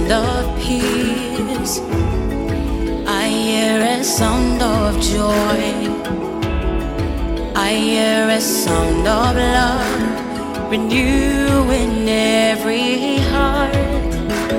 sound of peace. I hear a sound of joy. I hear a sound of love, renewing every heart.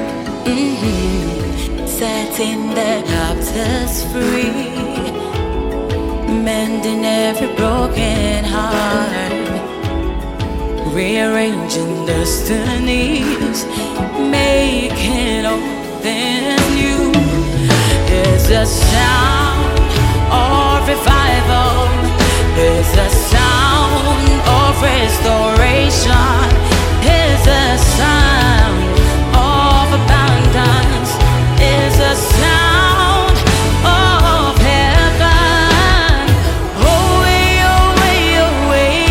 Setting the captives free, mending every broken heart, rearranging destinies, making all things new. It's a sound of revival. It's a sound of restoration. It's a sound of abundance. It's a sound of heaven. Oh, way, oh, way, oh, way.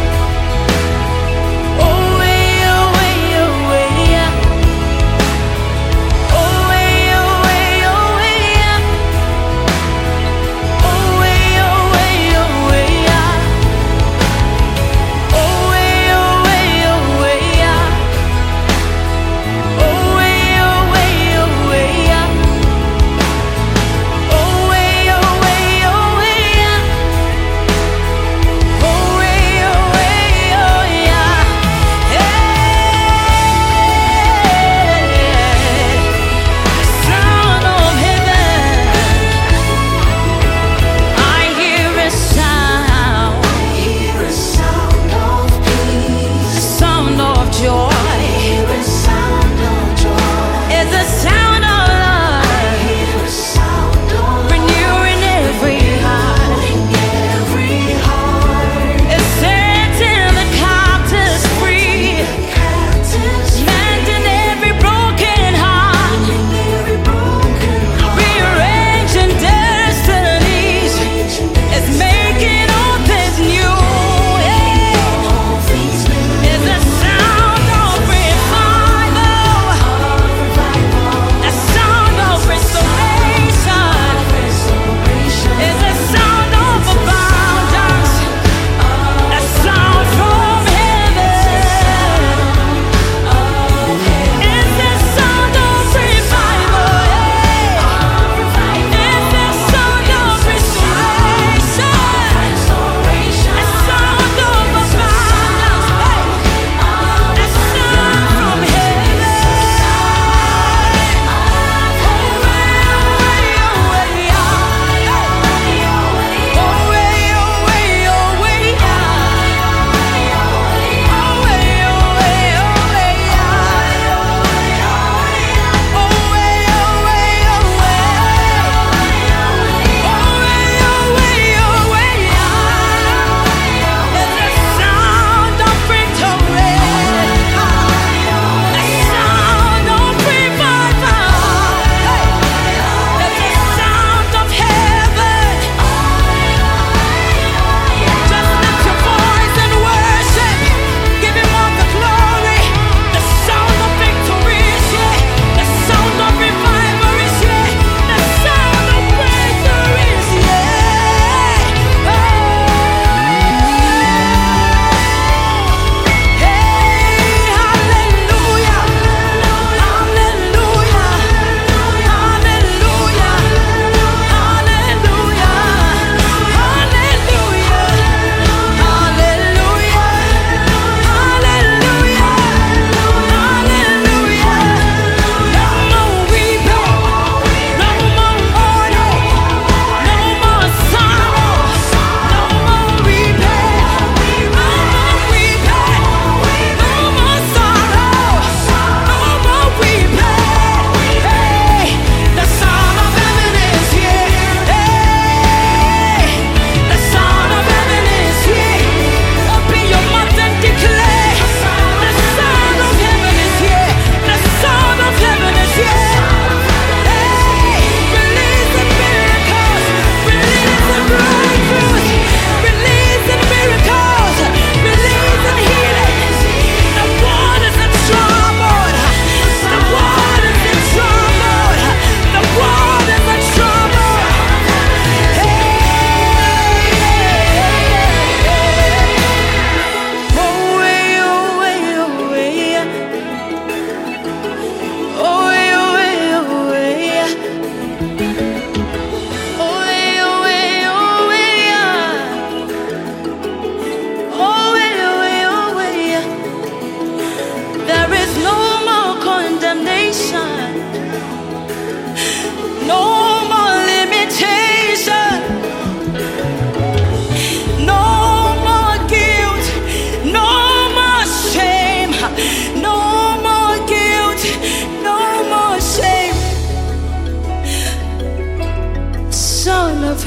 Oh, way, oh, way, oh, way. Oh, way, oh, way, oh, way. Oh, way, oh, way, oh, way. Oh, way, oh, way, oh, way.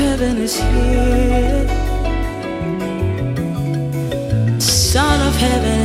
heaven is here. Son of heaven